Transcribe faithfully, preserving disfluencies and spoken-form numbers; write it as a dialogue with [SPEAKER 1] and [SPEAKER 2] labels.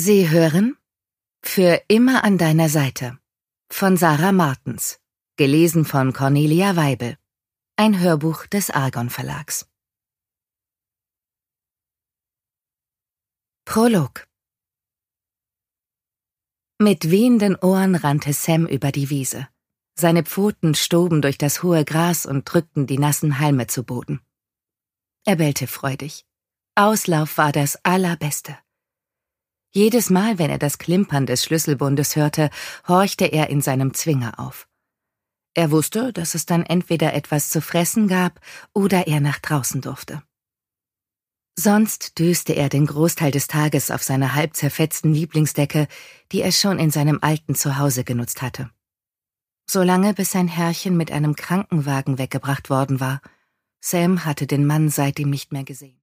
[SPEAKER 1] Sie hören Für immer an deiner Seite von Sarah Martens, gelesen von Cornelia Weibel, ein Hörbuch des Argon Verlags. Prolog. Mit wehenden Ohren rannte Sam über die Wiese. Seine Pfoten stoben durch das hohe Gras und drückten die nassen Halme zu Boden. Er bellte freudig. Auslauf war das Allerbeste. Jedes Mal, wenn er das Klimpern des Schlüsselbundes hörte, horchte er in seinem Zwinger auf. Er wusste, dass es dann entweder etwas zu fressen gab oder er nach draußen durfte. Sonst döste er den Großteil des Tages auf seiner halb zerfetzten Lieblingsdecke, die er schon in seinem alten Zuhause genutzt hatte. Solange bis sein Herrchen mit einem Krankenwagen weggebracht worden war. Sam hatte den Mann seitdem nicht mehr gesehen.